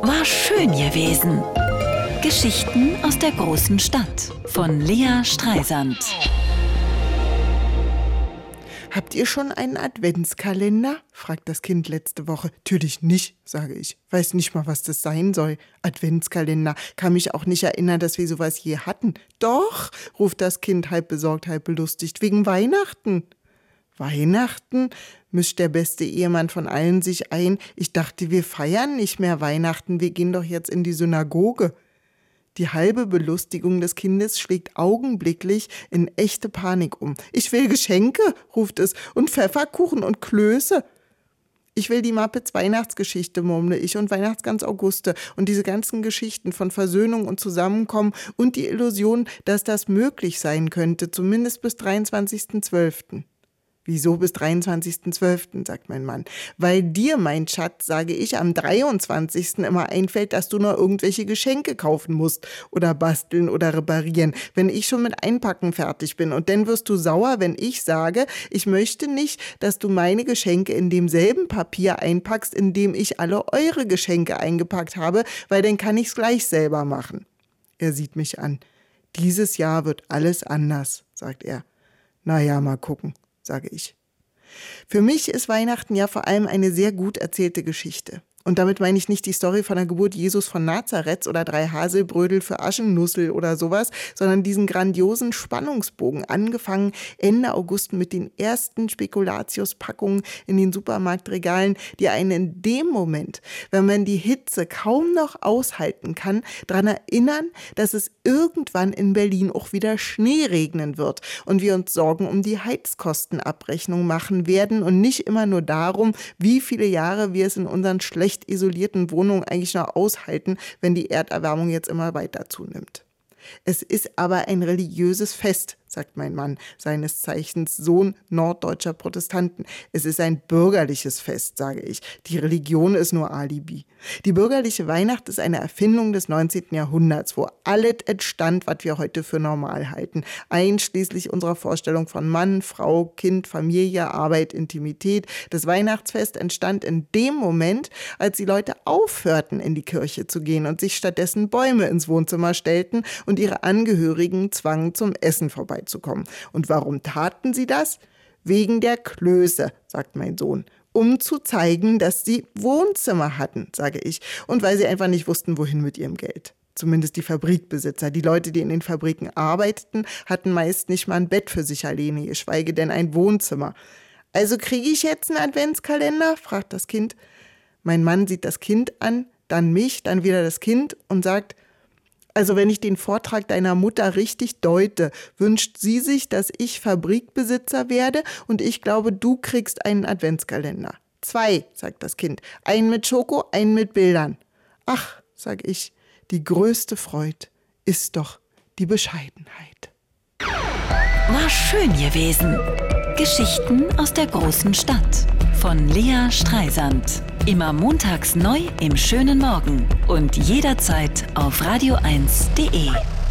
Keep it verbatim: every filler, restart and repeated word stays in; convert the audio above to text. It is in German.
War schön gewesen. Geschichten aus der großen Stadt von Lea Streisand. Habt ihr schon einen Adventskalender? Fragt das Kind letzte Woche. Natürlich nicht, sage ich. Weiß nicht mal, was das sein soll. Adventskalender. Kann mich auch nicht erinnern, dass wir sowas je hatten. Doch, ruft das Kind halb besorgt, halb belustigt. Wegen Weihnachten. Weihnachten? Mischt der beste Ehemann von allen sich ein. Ich dachte, wir feiern nicht mehr Weihnachten. Wir gehen doch jetzt in die Synagoge. Die halbe Belustigung des Kindes schlägt augenblicklich in echte Panik um. Ich will Geschenke, ruft es, und Pfefferkuchen und Klöße. Ich will die Muppets Weihnachtsgeschichte, murmle ich, und Weihnachtsgans Auguste und diese ganzen Geschichten von Versöhnung und Zusammenkommen und die Illusion, dass das möglich sein könnte, zumindest bis dreiundzwanzigsten zwölften Wieso bis dreiundzwanzigsten zwölften, sagt mein Mann. Weil dir, mein Schatz, sage ich, am dreiundzwanzigsten immer einfällt, dass du noch irgendwelche Geschenke kaufen musst oder basteln oder reparieren, wenn ich schon mit Einpacken fertig bin. Und dann wirst du sauer, wenn ich sage, ich möchte nicht, dass du meine Geschenke in demselben Papier einpackst, in dem ich alle eure Geschenke eingepackt habe, weil dann kann ich es gleich selber machen. Er sieht mich an. Dieses Jahr wird alles anders, sagt er. Na ja, mal gucken, sage ich. Für mich ist Weihnachten ja vor allem eine sehr gut erzählte Geschichte. Und damit meine ich nicht die Story von der Geburt Jesus von Nazareth oder drei Haselbrödel für Aschennussel oder sowas, sondern diesen grandiosen Spannungsbogen, angefangen Ende August mit den ersten Spekulatius-Packungen in den Supermarktregalen, die einen in dem Moment, wenn man die Hitze kaum noch aushalten kann, daran erinnern, dass es irgendwann in Berlin auch wieder Schnee regnen wird und wir uns Sorgen um die Heizkostenabrechnung machen werden und nicht immer nur darum, wie viele Jahre wir es in unseren schlechten isolierten Wohnungen eigentlich noch aushalten, wenn die Erderwärmung jetzt immer weiter zunimmt. Es ist aber ein religiöses Fest, sagt mein Mann, seines Zeichens Sohn norddeutscher Protestanten. Es ist ein bürgerliches Fest, sage ich. Die Religion ist nur Alibi. Die bürgerliche Weihnacht ist eine Erfindung des neunzehnten Jahrhunderts, wo alles entstand, was wir heute für normal halten, einschließlich unserer Vorstellung von Mann, Frau, Kind, Familie, Arbeit, Intimität. Das Weihnachtsfest entstand in dem Moment, als die Leute aufhörten, in die Kirche zu gehen und sich stattdessen Bäume ins Wohnzimmer stellten und ihre Angehörigen zwangen, zum Essen vorbeizukommen. Und warum taten sie das? Wegen der Klöße, sagt mein Sohn. Um zu zeigen, dass sie Wohnzimmer hatten, sage ich. Und weil sie einfach nicht wussten, wohin mit ihrem Geld. Zumindest die Fabrikbesitzer. Die Leute, die in den Fabriken arbeiteten, hatten meist nicht mal ein Bett für sich alleine, geschweige denn ein Wohnzimmer. Also kriege ich jetzt einen Adventskalender? Fragt das Kind. Mein Mann sieht das Kind an, dann mich, dann wieder das Kind und sagt, also wenn ich den Vortrag deiner Mutter richtig deute, wünscht sie sich, dass ich Fabrikbesitzer werde und ich glaube, du kriegst einen Adventskalender. Zwei, sagt das Kind. Einen mit Schoko, einen mit Bildern. Ach, sag ich, die größte Freude ist doch die Bescheidenheit. War schön gewesen. Geschichten aus der großen Stadt von Lea Streisand. Immer montags neu im schönen Morgen und jederzeit auf radio eins punkt de.